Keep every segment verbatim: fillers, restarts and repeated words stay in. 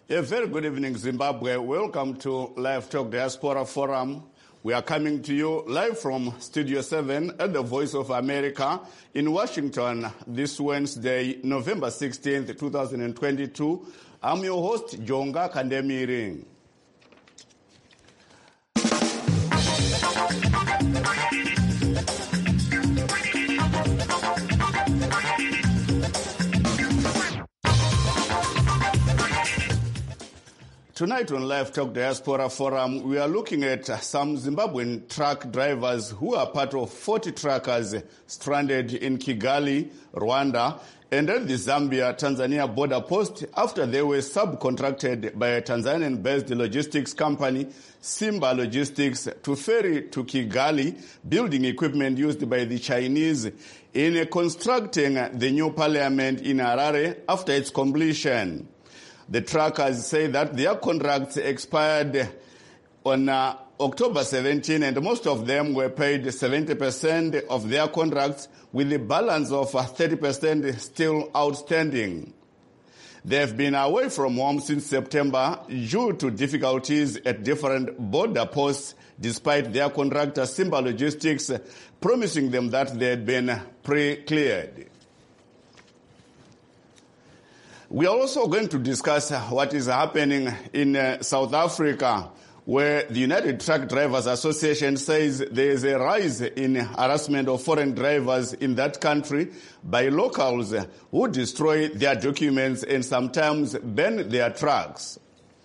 A very good evening, Zimbabwe. Welcome to Live Talk Diaspora Forum. We are coming to you live from Studio seven at the Voice of America in Washington this Wednesday, November sixteenth, twenty twenty-two. I'm your host, Jonga Kandemiri. Tonight on Live Talk Diaspora Forum, we are looking at some Zimbabwean truck drivers who are part of forty truckers stranded in Kigali, Rwanda, and at the Zambia-Tanzania border post after they were subcontracted by a Tanzanian-based logistics company, Simba Logistics, to ferry to Kigali building equipment used by the Chinese in constructing the new parliament in Harare after its completion. The truckers say that their contracts expired on uh, October seventeenth, and most of them were paid seventy percent of their contracts, with the balance of uh, thirty percent still outstanding. They have been away from home since September due to difficulties at different border posts, despite their contractor, Simba Logistics, promising them that they had been pre-cleared. We are also going to discuss what is happening in uh, South Africa, where the United Truck Drivers Association says there is a rise in harassment of foreign drivers in that country by locals who destroy their documents and sometimes burn their trucks.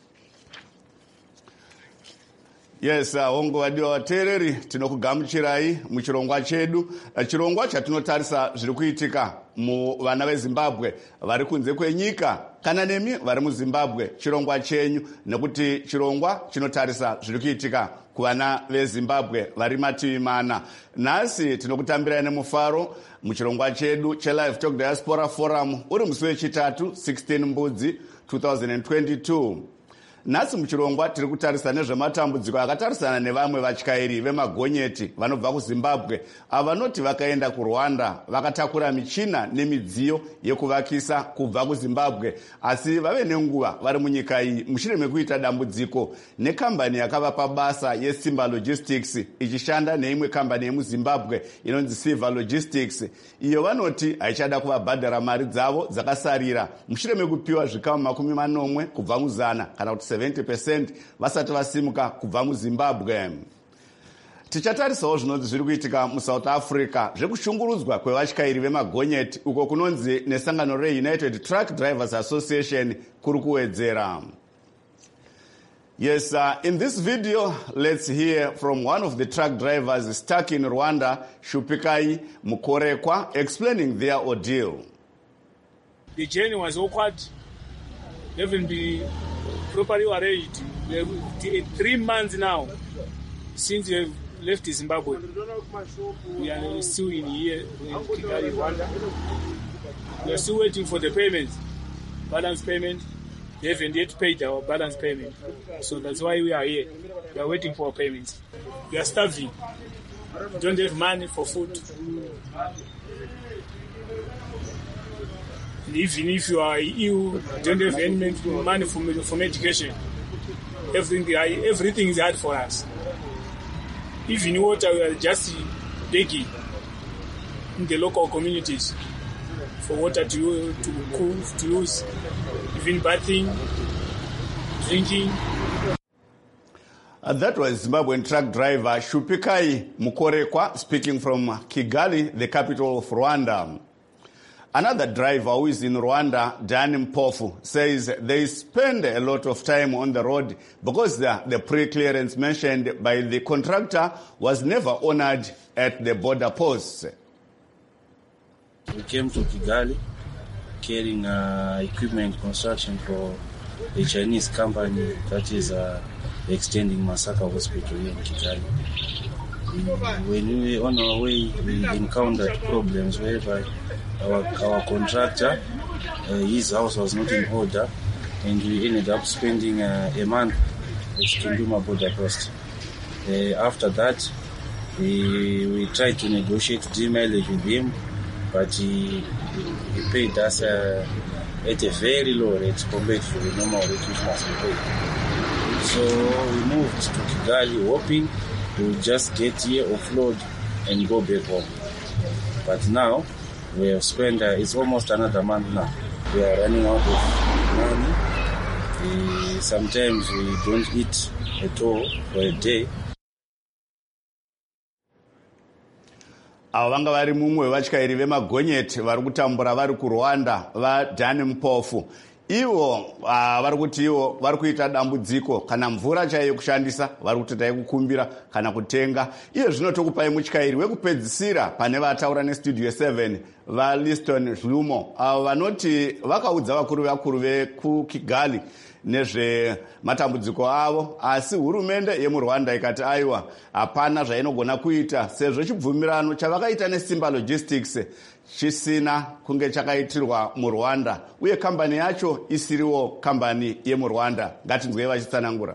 Yes, hongo wadiwa watereri tinokugamuchirai muchirongwa chedu. Chirongwa chatinotarisa zviri kuitika mu vana veZimbabwe vari kunze kwenyika kana nemi vari muZimbabwe. Chirongwa chenyu nekuti chirongwa chinotarisa zviri kuitika kuvana veZimbabwe vari mativi mana. Nhasi tinokutambirai nemufaro muchirongwa chedu cheLive Talk Diaspora Forum uri musi wechitatu sixteen Mbudzi twenty twenty-two. Nhasi muchirongwa tiri kutarisa nezvematambudziko akatarisana nevamwe vatyairi vemagonyeti vanobva kuZimbabwe avanoti vakaenda kuRwanda vakatakura michina nemidziyo yekuvakisa kubva kuZimbabwe, asi vave nenguva vari munyika iyi mushure mekuita dambudziko nekambani yakavapa basa yeSimba Logistics ichishanda neimwe kambani yemuZimbabwe inonzi Silver Logistics. Iyo vanoti haichada kuvabhadhara mari dzavo dzakasarira mushure mekupiwa zvikamu makumi manomwe kubva muzana kana kuti seventy percent vasati vasimuka kubva muZimbabwe. Tichatarisawo zvinonzi zviri kuitika muSouth Africa zvekushungurudzwa kwevatyairi vemagonyeti uko kunonzi nesangano reUnited Truck Drivers Association kuri kuwedzera. Yes, uh, in this video, let's hear from one of the truck drivers stuck in Rwanda, Shupikai Mukorekwa, explaining their ordeal. The journey was awkward. They haven't been properly arranged. Three months now since we have left Zimbabwe. We are still in here in Kigali, Rwanda. We are still waiting for the payment, balance payment. They haven't yet paid our balance payment. So that's why we are here. We are waiting for our payments. We are starving. We don't have money for food. And even if you are ill, you don't have any money for, for medication. Everything, everything is hard for us. Even water, we are just begging in the local communities for water to, to cool, to use. Even bathing, drinking. Uh, that was Zimbabwean truck driver Shupikai Mukorekwa speaking from Kigali, the capital of Rwanda. Another driver who is in Rwanda, Dan Mpofu, says they spend a lot of time on the road because the, the pre-clearance mentioned by the contractor was never honored at the border posts. We came to Kigali carrying uh, equipment construction for a Chinese company that is uh, extending Masaka Hospital in Kigali. When we were on our way, we encountered problems whereby our, our contractor, uh, his house was not in order, and we ended up spending uh, a month at Tunduma border post. Uh, after that, we, we tried to negotiate D-mileage with him, but he, he paid us uh, at a very low rate compared to the normal rate which must be paid. So we moved to Kigali hoping to just get here, offload, and go back home. But now we have spent, uh, it's almost another month now. We are running out of money. Uh, sometimes we don't eat at all for a day. avo vanga vari mumwe wevatyairi vemagonyeti vari kutambura vari kurwanda vadhani mupofu. Ivo uh, vari kuti ivo vari kuita dambudziko kana mvura chaiyo kushandisa vari kutotai kukumbira kana kutenga. Iye zvino tokupai mutyairi wekupedzisira pane vataura nestudio seven vaListon Hlumo avo vanoti vakaudza vakuru vakuru vekukigali nezvematambudziko avo, asi hurumende yemurwanda ikati aiwa hapana zvainogona kuita sezvo chibvumirano chavakaita neSimba Logistics chisina kunge chakaitirwa murwanda uye kambani yacho isiriwo kambani yemurwanda. Ngatinzwei vachitsanangura.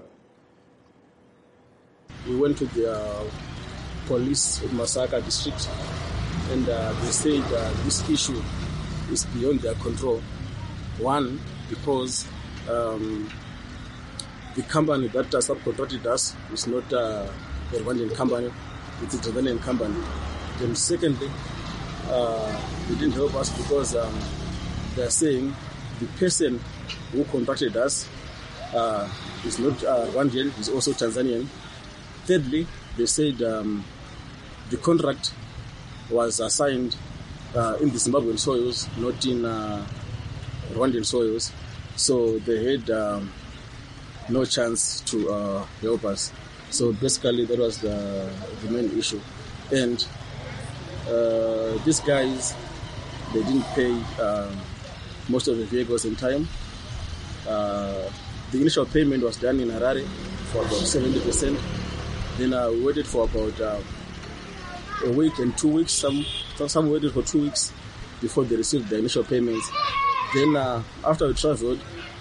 We went to the uh, police in Masaka district and uh, they said uh, this issue is beyond their control. One, because um, the company that uh, subcontracted us is not uh, a Rwandan company, it's a Tanzanian company. Then secondly, uh, they didn't help us because um, they're saying the person who contracted us uh, is not uh, Rwandan, he's also Tanzanian. Thirdly, they said um, the contract was assigned uh, in the Zimbabwean soils, not in uh, Rwandan soils. So they had um, no chance to uh, help us. So basically that was the, the main issue. And uh, these guys, they didn't pay uh, most of the vehicles in time. Uh, the initial payment was done in Harare for about seventy percent. Then uh, we waited for about uh, a week and two weeks. Some some waited for two weeks before they received the initial payments. Then uh, after we traveled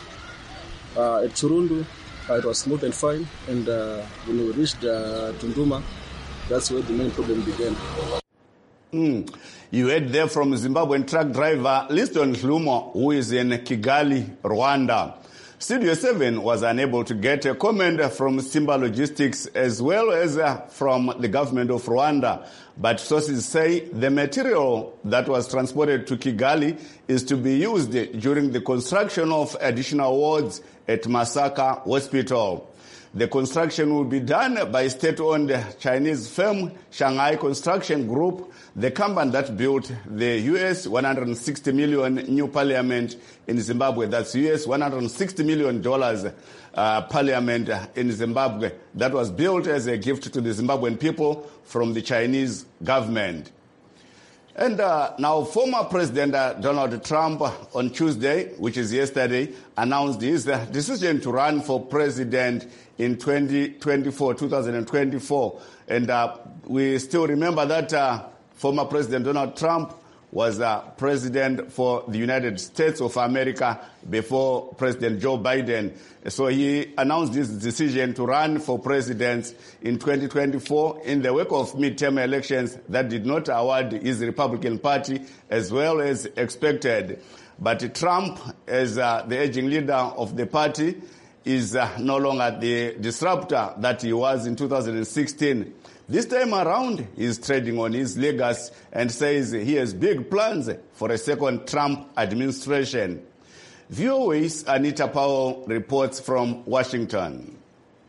uh, at Churundu, uh, it was smooth and fine. And uh, when we reached uh, Tunduma, that's where the main problem began. Mm. You heard there from Zimbabwean truck driver Liston Hlumo, who is in Kigali, Rwanda. Studio seven was unable to get a comment from Simba Logistics as well as uh, from the government of Rwanda. But sources say the material that was transported to Kigali is to be used during the construction of additional wards at Masaka Hospital. The construction will be done by state-owned Chinese firm Shanghai Construction Group, the company that built the U S one hundred sixty million new parliament in Zimbabwe. That's U S one hundred sixty million dollars uh, parliament in Zimbabwe that was built as a gift to the Zimbabwean people from the Chinese government. And uh, now former President uh, Donald Trump on Tuesday, which is yesterday, announced his uh, decision to run for president in twenty twenty-four, twenty twenty-four. And uh, we still remember that uh, former President Donald Trump was uh, president for the United States of America before President Joe Biden. So he announced his decision to run for president in twenty twenty-four in the wake of midterm elections that did not award his Republican Party as well as expected. But Trump, as uh, the aging leader of the party, is uh, no longer the disruptor that he was in two thousand sixteen. This time around, he's trading on his legacy and says he has big plans for a second Trump administration. V O A's Anita Powell reports from Washington.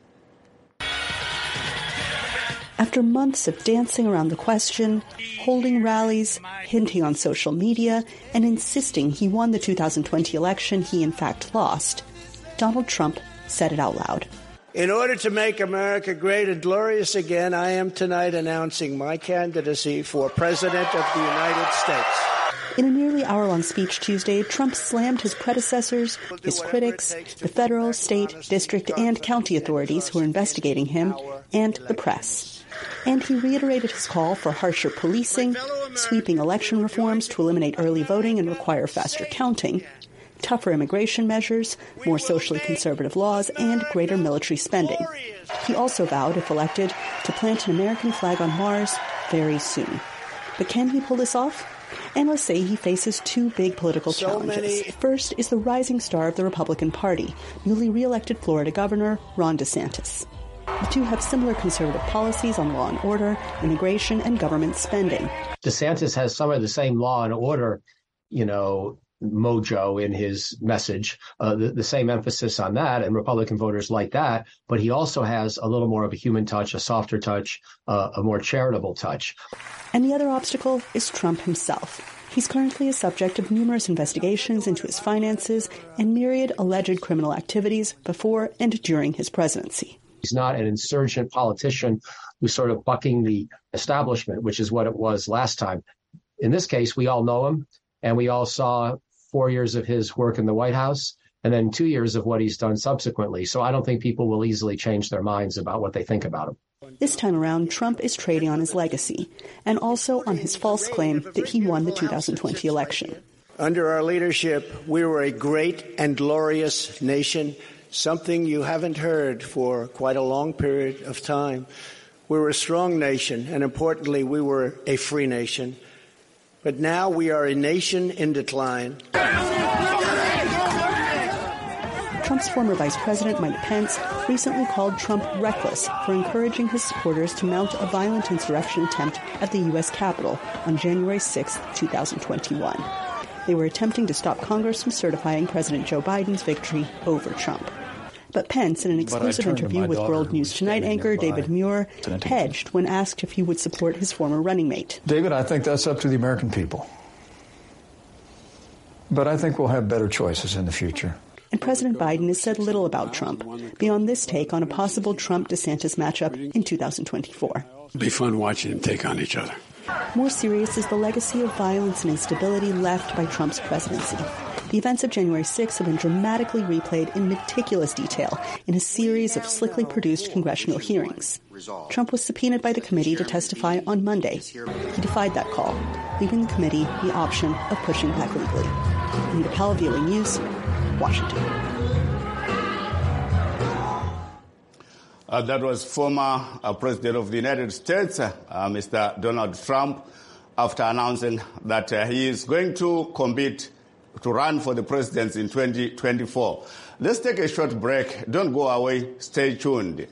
After months of dancing around the question, holding rallies, hinting on social media, and insisting he won the two thousand twenty election he in fact lost, Donald Trump said it out loud. In order to make America great and glorious again, I am tonight announcing my candidacy for President of the United States. In a nearly hour-long speech Tuesday, Trump slammed his predecessors, his critics, the federal, state, district, and county authorities who are investigating him, and the press. And he reiterated his call for harsher policing, sweeping election reforms to eliminate early voting and require faster counting, tougher immigration measures, more socially conservative laws, and greater military spending. He also vowed, if elected, to plant an American flag on Mars very soon. But can he pull this off? Analysts say he faces two big political So challenges. many- First is the rising star of the Republican Party, newly re-elected Florida Governor Ron DeSantis. The two have similar conservative policies on law and order, immigration, and government spending. DeSantis has some of the same law and order, you know, mojo in his message, uh, the, the same emphasis on that, and Republican voters like that. But he also has a little more of a human touch, a softer touch, uh, a more charitable touch. And the other obstacle is Trump himself. He's currently a subject of numerous investigations into his finances and myriad alleged criminal activities before and during his presidency. He's not an insurgent politician who's sort of bucking the establishment, which is what it was last time. In this case, we all know him, and we all saw four years of his work in the White House and then two years of what he's done subsequently. So I don't think people will easily change their minds about what they think about him. This time around, Trump is trading on his legacy and also on his false claim that he won the two thousand twenty election. Under our leadership, we were a great and glorious nation, something you haven't heard for quite a long period of time. We were a strong nation, and importantly, we were a free nation. But now we are a nation in decline. Trump's former Vice President, Mike Pence, recently called Trump reckless for encouraging his supporters to mount a violent insurrection attempt at the U S Capitol on January sixth, twenty twenty-one. They were attempting to stop Congress from certifying President Joe Biden's victory over Trump. But Pence, in an exclusive interview with World News Tonight anchor David Muir, hedged when asked if he would support his former running mate. David, I think that's up to the American people. But I think we'll have better choices in the future. And President Biden has said little about Trump, beyond this take on a possible Trump-DeSantis matchup in two thousand twenty-four. It'll be fun watching them take on each other. More serious is the legacy of violence and instability left by Trump's presidency. The events of January sixth have been dramatically replayed in meticulous detail in a series of slickly produced congressional hearings. Trump was subpoenaed by the committee to testify on Monday. He defied that call, leaving the committee the option of pushing back legally. Anita Powell, V O A News, Washington. Uh, that was former uh, President of the United States, uh, Mister Donald Trump, after announcing that uh, he is going to compete to run for the presidency in twenty twenty-four. Let's take a short break. Don't go away. Stay tuned.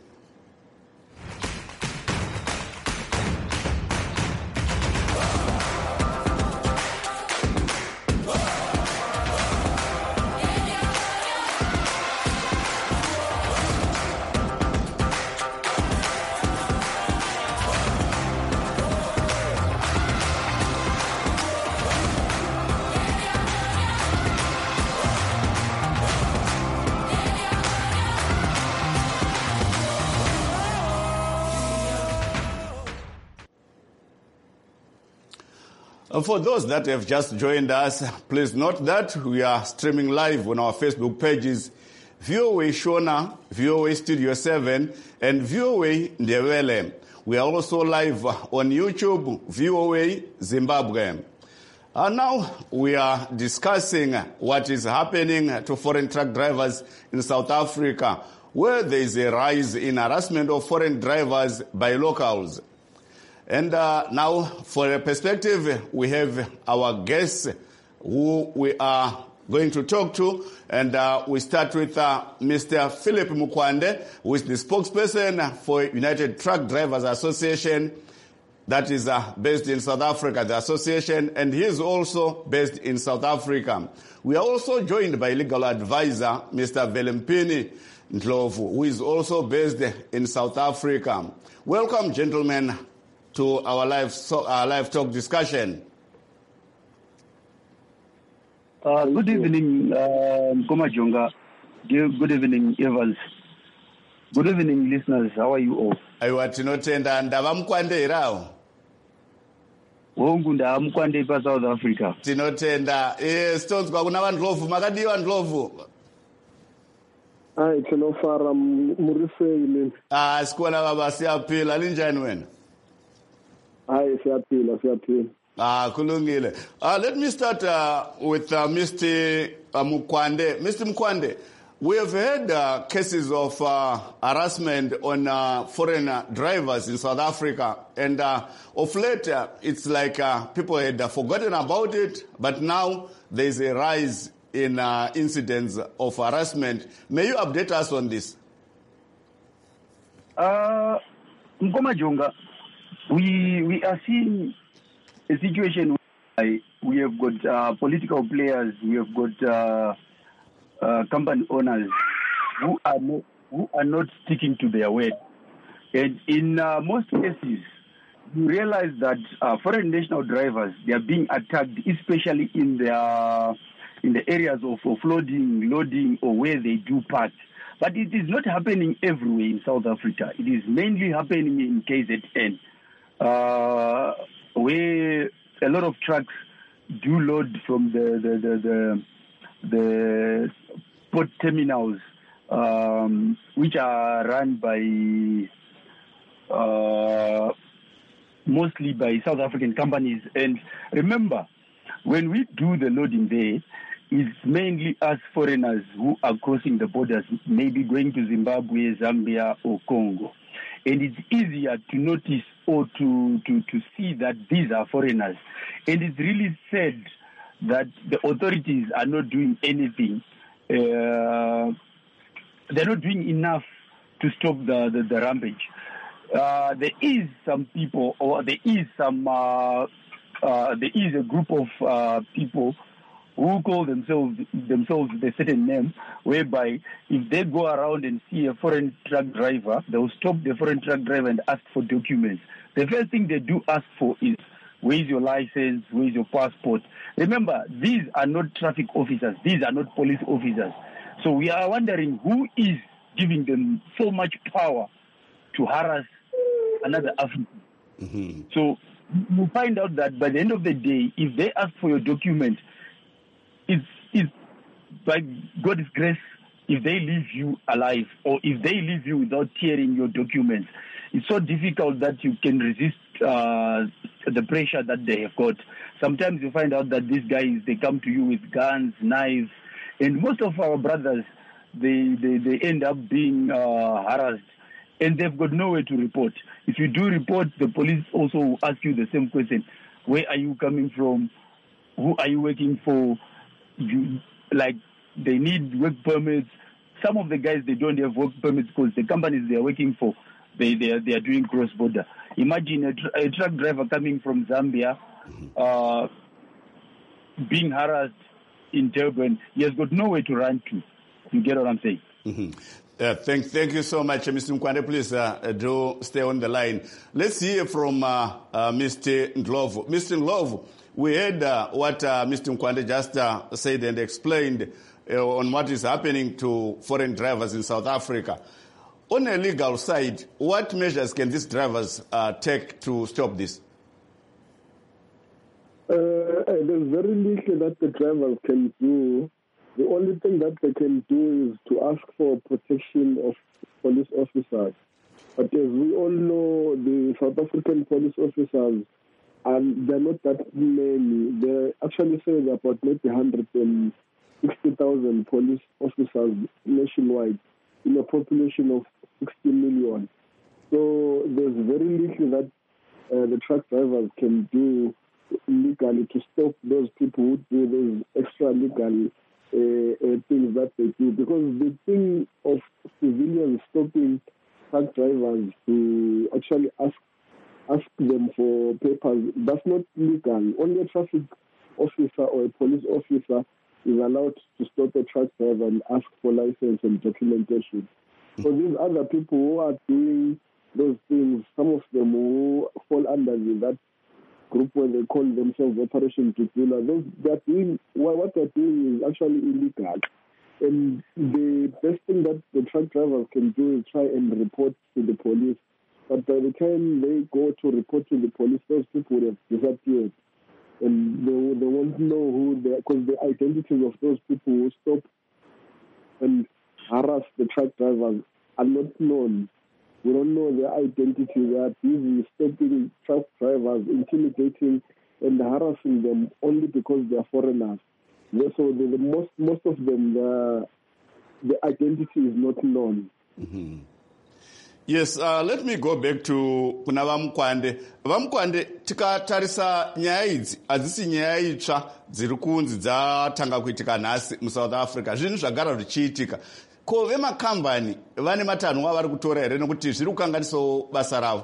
For those that have just joined us, please note that we are streaming live on our Facebook pages, V O A Shona, V O A Studio seven, and V O A Ndebele. We are also live on YouTube, V O A Zimbabwe. And now we are discussing what is happening to foreign truck drivers in South Africa, where there is a rise in harassment of foreign drivers by locals. And uh, now, for a perspective, we have our guests who we are going to talk to. And uh, we start with uh, Mister Philip Mukwande, who is the spokesperson for United Truck Drivers Association, that is uh, based in South Africa, the association, and he is also based in South Africa. We are also joined by legal advisor, Mister Velempini Ndlovu, who is also based in South Africa. Welcome, gentlemen, to our live, so, uh, live talk discussion. Uh, good evening, uh, Nkoma Jonga. Good evening, Evans. Good evening, listeners. How are you all? Aiwa tinotenda ndava Mukwande irawo. Wongu ndava Mukwande pa South Africa. Tinotenda. Yes, tonzwa kuna Vandlovu. Makadiwa Ndlovu. Ai, tinofara murifei. Ah, sikuona baba siyapila. Linjani wena? Ai, siyapila, siyapila. Ah, kulungile. Uh, let me start uh, with uh, Mister Uh, Mukwande. Mister Mukwande, We have had uh, cases of uh, harassment on uh, foreign uh, drivers in South Africa, and uh, of late uh, it's like uh, people had uh, forgotten about it, but now there is a rise in uh, incidents of harassment. May you update us on this? Uh, Nkoma Jonga, we we are seeing a situation where we have got uh, political players, we have got uh, uh, company owners who are not, who are not sticking to their word, and in uh, most cases, you realize that uh, foreign national drivers, they are being attacked, especially in their in the areas of offloading, loading, or where they do park. But it is not happening everywhere in South Africa. It is mainly happening in K Z N, uh, where a lot of trucks do load from the the the, the, the port terminals, um, which are run by uh, mostly by South African companies. And remember, when we do the loading there, it's mainly us foreigners who are crossing the borders, maybe going to Zimbabwe, Zambia, or Congo. And it's easier to notice or to, to, to see that these are foreigners. And it's really sad that the authorities are not doing anything. Uh, they're not doing enough to stop the, the, the rampage. Uh, there is some people, or there is some, uh, uh, there is a group of uh, people who call themselves themselves with a certain name, whereby if they go around and see a foreign truck driver, they will stop the foreign truck driver and ask for documents. The first thing they do ask for is, where is your license, where is your passport? Remember, these are not traffic officers, these are not police officers. So we are wondering who is giving them so much power to harass another African. Mm-hmm. So you find out that by the end of the day, if they ask for your document, it's, it's by God's grace, if they leave you alive or if they leave you without tearing your documents, it's so difficult that you can resist uh, the pressure that they have got. Sometimes you find out that these guys, they come to you with guns, knives, and most of our brothers, they, they, they end up being uh, harassed, and they've got nowhere to report. If you do report, the police also will ask you the same question. Where are you coming from? Who are you working for? You, like, they need work permits. Some of the guys, they don't have work permits because the companies they are working for, they they are, they are doing cross-border. Imagine a, tr- a truck driver coming from Zambia, uh, being harassed in Durban. He has got nowhere to run to. You get what I'm saying? Mm-hmm. Uh, thank, thank you so much, Mister Nkwande. Please uh, do stay on the line. Let's hear from uh, uh, Mister Ndlovu. Mister Ndlovu, we heard uh, what uh, Mister Nkwande just uh, said and explained uh, on what is happening to foreign drivers in South Africa. On a legal side, what measures can these drivers uh, take to stop this? Uh, there's very little that the drivers can do. The only thing that they can do is to ask for protection of police officers. But as we all know, the South African police officers, and they're not that many. They actually say there are about maybe one hundred sixty thousand police officers nationwide in a population of sixty million. So there's very little that uh, the truck drivers can do legally to stop those people who do those extra legal uh, uh, things that they do. Because the thing of civilians stopping truck drivers to actually ask ask them for papers, that's not legal. Only a traffic officer or a police officer is allowed to stop a truck driver and ask for license and documentation. So these other people who are doing those things, some of them who fall under the, that group where they call themselves Operation Tutula, those they're doing what they're doing is actually illegal. And the best thing that the truck drivers can do is try and report to the police. But by the time they go to report to the police, those people would have disappeared. And they, they won't know who they are, because the identities of those people who stop and harass the truck drivers are not known. We don't know their identity. They are busy stopping truck drivers, intimidating and harassing them only because they are foreigners. So the, the most most of them, the identity is not known. Mm-hmm. Yes, uh, let me go back to kuna Vamkwande. Vamkwande, tikatarisa nyaya idzi hadzisi nyaya itsva dziri kunzi dzatanga kuitika nhasi muSouth Africa. Zvinhu zvagara zvichiitika. Ko vemakambani vane matanhwa vari kutora here nekuti zviri kukanganisawo basa ravo?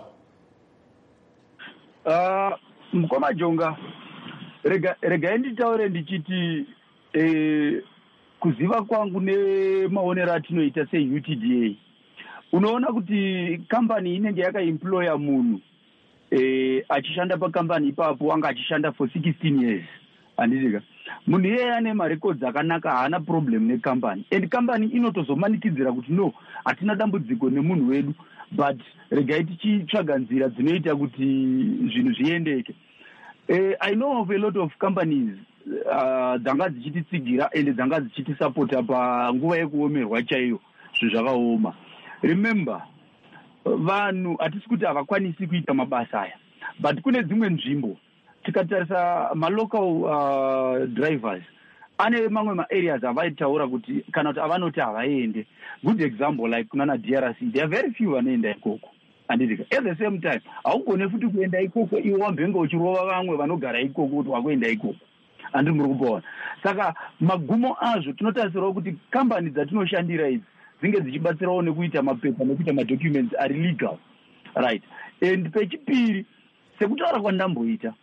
Uh, Mukoma Jonga, rega rega nditaure ndichiti eh, kuziva kwangu nemaonero atinoita se-U T D A. Unoona kuti kambani inenge yakaemploya munhu eh, achishanda pakambani ipapo wanga achishanda for sixteen years. Andizika. Munhu iyeye ane marecords akanaka, haana problem nekambani. And kambani inotozomanikidzira kuti no, hatina dambudziko nemunhu wedu, but regai tichitsvaga nzira dzinoita kuti zvinhu zviendeke. Eh, I know of a lot of companies uh, dzanga dzichititsigira ende dzanga dzichitisapota panguva yekuomerwa chaiyo zvinhu zvakaoma. Remember, vanhu hatisi kuti havakwanisi kuita mabasa aya, but kune dzimwe nzvimbo tikatarisa malocal uh, drivers ane mamwe maareas avaitaura kuti kana kuti avanoti havaende. Good example like kunana D R C, there are very few vanoenda ikoko. Andidika. At the same time, haugone futi kuenda ikoko iwe wambenga uchirova vamwe vanogara ikoko kuti wakuenda ikoko. Andi muri kuona. Saka magumo azvo tinotarisirawo kuti kambani dzatinoshandira idzi dzinge dzichibatsirawo nekuita mapepa nekuita madocuments ari legal. Right. And pechipiri, sekutaura kwandamboita,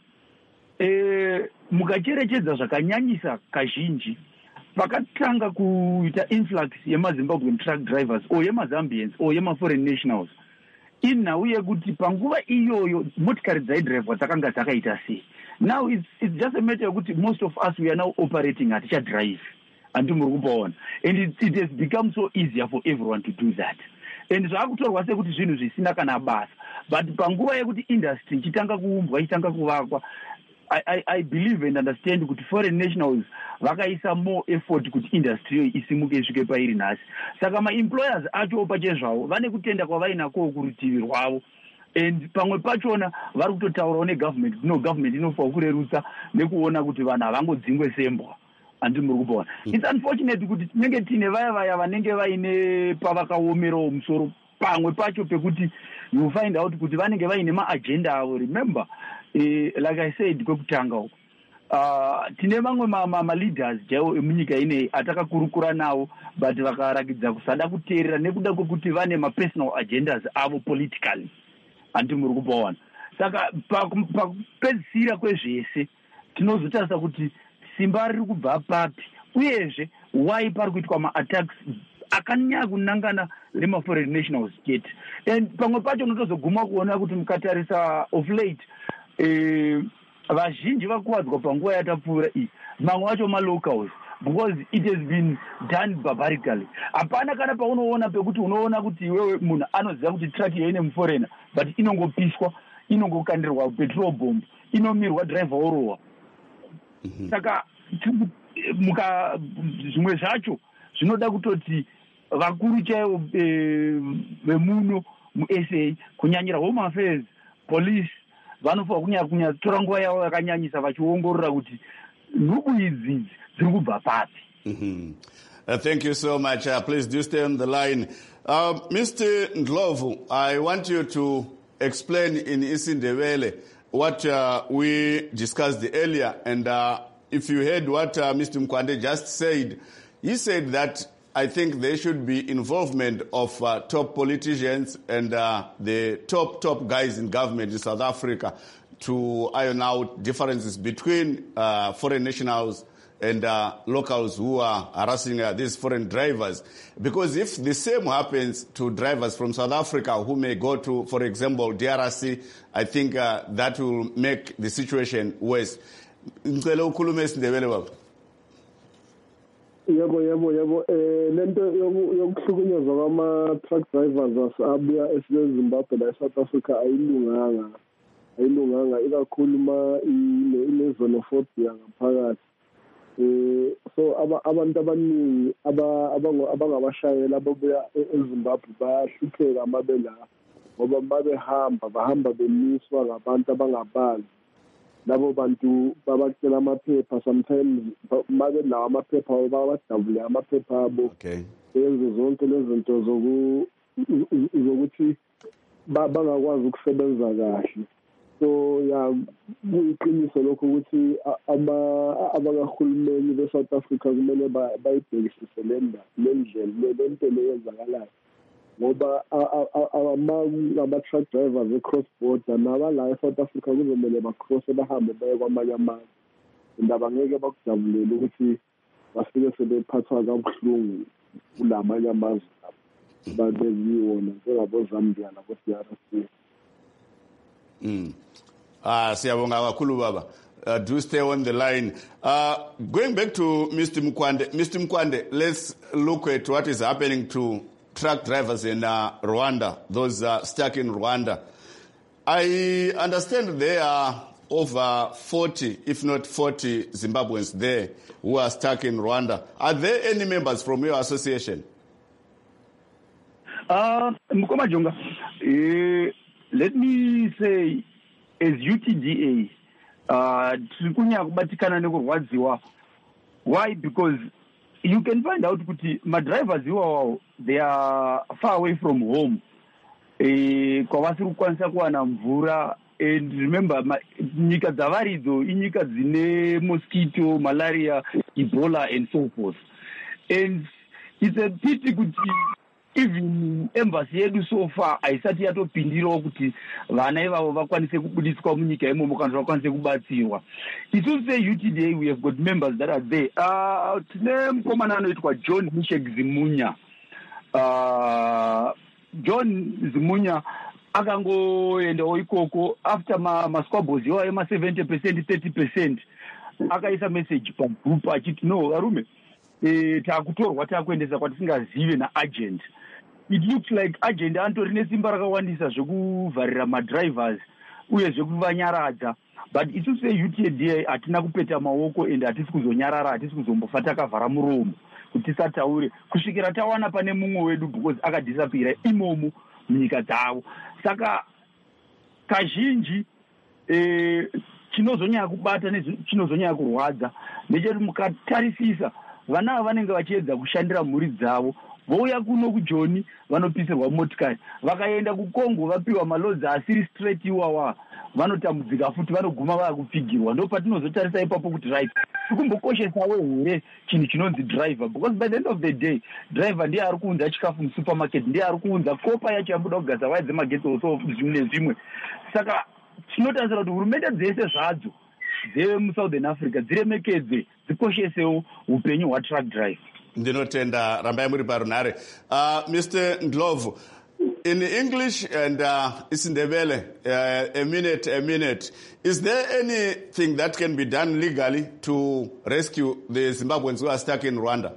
eh, mukacherechedza zvakanyanyisa kazhinji pakatanga kuita influx yemaZimbabwean truck drivers or yemazambians or yemaforeign nationals, inhau yekuti panguva iyoyo motikari dzaidhiraivwa dzakanga dzakaita sei. Now it's, it's just a matter yekuti most of us we are now operating hatichadrive, handi muri kupaona, and it, it has become so easier for everyone to do that. And zvaakutorwa sekuti zvinhu zvisina kana basa, but panguva yekuti industry ichitanga kuumbwa ichitanga kuvakwa, I, I, I believe and understand kuti foreign nationals vakaisa more effort kuti industry iyo isimuke isvike pairi nhasi. Saka ma-employers acho pachezvavo vane kutenda kwavainako kurutivi rwavo, and pamwe pachona vari kutotaurawo negovernment, no government inofanira kurerutsa nekuona kuti vanhu havangodzingwe sembwa. Handi muri kupaona. It's unfortunate kuti tinenge tine vaya vaya vanenge vaine pavakaomerawo musoro pamwe pacho pekuti you find out kuti vanenge vaine maagenda avo. Remember, eh, like I said kwekutanga uko, uh, tine vamwe ma-leaders jaiwo emunyika inei atakakurukura nawo but vakarakidza kusada kuteerera nekuda kwekuti vane ma-personal agendas avo politically. Handi muri kupaona. Saka pakupedzisira kwezvese tinozotarisa kuti simba riri kubva papi, uyezve why pari kuitwa ma-attacks akanyanya kunangana rema-foreign national state. And pamwe pacho unotozoguma kuona kuti mukatarisa of late, eh, vazhinji vakuwadzwa panguva yatapfuura iyi, mamwe acho ma-locals, because it has been done barbarically. Hapana kana paunoona pekuti unoona kuti iwewe munhu anoziva kuti truck iyo ine muforena, but inongopiswa, inongokandirwa petrol bomb, inomirwa driver orowa. Mm-hmm. Saka muka zvimwe zvacho zvinoda kutoti vakuru chaivo vemuno mu-S A kunyanyira home affairs, police vanofanira kunyanya kunyanya tora nguva yavo yakanyanyisa vachiongorora kuti nhubu idzi dziri kubva papi. Mm-hmm. Uh, thank you so much. Uh, please do stay on the line. Uh, Mister Ndlovu, I want you to explain in isiNdebele what uh, we discussed earlier, and uh, if you heard what uh, Mister Mkwande just said, he said that I think there should be involvement of uh, top politicians and uh, the top, top guys in government in South Africa to iron out differences between uh, foreign nationals and uh, locals who are harassing uh, these foreign drivers. Because if the same happens to drivers from South Africa who may go to, for example, D R C, I think uh, that will make the situation worse. Ngicela ukhulume isiNdebele baba. Yebo yebo yebo eh lento yokuhlukunyezwa kwama-truck drivers abuya eSimbabwe la eSouth Africa ayilunganga ayilunganga ikakhulu ma ine-xenophobia ngaphakathi. Eh so abantu abaningi abangabashayeli ababuya eZimbabwe bayahlupheka mabela ngoba babehamba bahamba bemiswa ngabantu abangabazi labo bantu babacela amaphepha sometimes mabe lawo amaphepha babadabule amaphepha abo okay benze zonke lezi zinto zoku zokuthi bangakwazi ukusebenza kahle. So ya kuyiqiniso lokho ukuthi abakahulumeni be-South Africa kumele bayibhekisise le ndlela le nto leyenzakalayo ngoba ama-truck drivers e-cross border nabala e-South Africa kuzomele bacrosse bahambe baye kwamanye amazwe and abangeke bakujabulele ukuthi bafike sebephathwa kabuhlungu kulamanye amazwe babeziwona njengabo-Zambia nabo-D R C. Mm. Ah, siyabonga kakhulu baba. Uh, do stay on the line. Uh, going back to Mister Mukwande. Mister Mukwande, let's look at what is happening to truck drivers in uh, Rwanda, those uh, stuck in Rwanda. I understand there are over forty, if not forty, Zimbabweans there who are stuck in Rwanda. Are there any members from your association? Uh, Mukoma Jonga, uh, let me say, as U T D A, uh, why? Because you can find out that my drivers who are, they are far away from home. And remember, nyika dzavaridzo inyika dzine mosquito, malaria, Ebola, and so forth. And it's a pity kuti even embassy yedu so far aisati yatopindirawo kuti vana ivavo vakwanise kubudiswa munyika imomo kana vakwanise kubatsirwa. Isusu se-U T D A we have got members that are there. Uh, tine mukomana anoitwa John Mishek Zimunya. Uh, John Zimunya akangoendawo ikoko after masquabbles iwayo ema-seventy percent thirty percent akaisa message pagroup achiti no arume eh, taakutorwa taakuendesa kwatisingazive naagent. It looks like agent antori nesimba rakawandisa zvekuvharira madrivers uye zvekuvanyaradza, but isusu se-U T D A hatina kupeta maoko ende hatisi kuzonyarara, hatisi kuzombofa takavhara muromo kuti tisataure kusvikira tawana pane mumwe wedu because akadhisapira imomo munyika dzavo. Saka kazhinji eh, chinozonyanya kubata nechinozonyanya kurwadza ndechekuti mukatarisisa vana ava vanenge vachiedza kushandira mhuri dzavo vouya kuno kujoni vanopisirwa motikari, vakaenda kukongo vapiwa malodzi asiri straight iwawa vanotambudzika futi vanoguma vakupfigirwa. Ndo patinozotarisa ipapo kuti right tikumbokoshesa here chinhu chinonzi driver, because by the end of the day driver ndiye ari kuunza chikafu musupermarket, ndiye ari kuunza kopa yacho yambuda kugasa waya dzemagetsi oso zvimwe nezvimwe. Saka tinotarisira kuti hurumende dzese zvadzo dzemusouthern Africa dziremekedze dzikoshesewo upenyu hwatruck drive. Ndinotenda rambai muri parunhare. Uh, Mister Ndlovu, in English and uh, Isindebele, uh, a minute, a minute, is there anything that can be done legally to rescue the Zimbabweans who are stuck in Rwanda?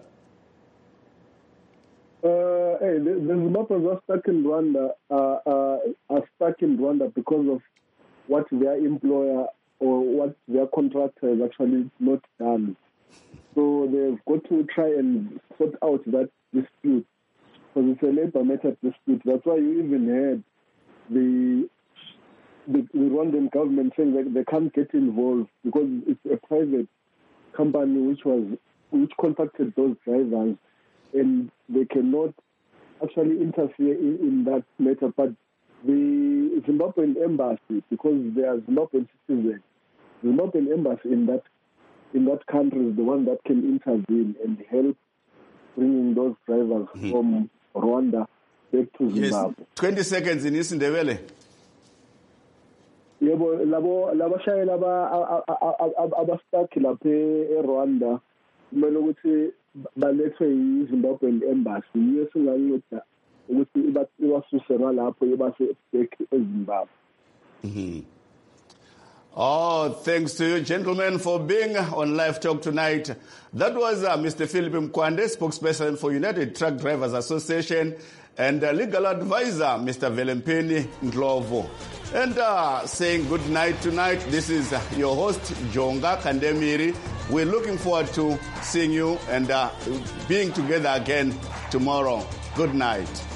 Uh, hey, the, the Zimbabweans who are stuck in Rwanda uh, uh, are stuck in Rwanda because of what their employer or what their contractor has actually not done. So they've got to try and sort out that dispute, because it's a labor matter dispute. That's why you even heard the, the the Rwandan government saying that they can't get involved because it's a private company which was which contacted those drivers, and they cannot actually interfere in, in that matter. But the Zimbabwean embassy, because they are Zimbabwean citizens, the Zimbabwean embassy in that in that country is the one that can intervene and help bringing those drivers mm-hmm. from Rwanda back to Zimbabwe. Yes. twenty seconds in Isindebele. Yebo labo labashayeli aba abastuck lapha eRwanda kumele ukuthi balethwe yiZimbabwean embassy yiyo singayinceda ukuthi ibasuse lapho ibase back eZimbabwe. Mhm. Oh, thanks to you, gentlemen, for being on Live Talk tonight. That was uh, Mister Philip Mukwande, spokesperson for United Truck Drivers Association, and uh, legal advisor, Mister Velempeni Ndlovu. And uh, saying good night tonight, this is uh, your host, Jonga Kandemiri. We're looking forward to seeing you and uh, being together again tomorrow. Good night.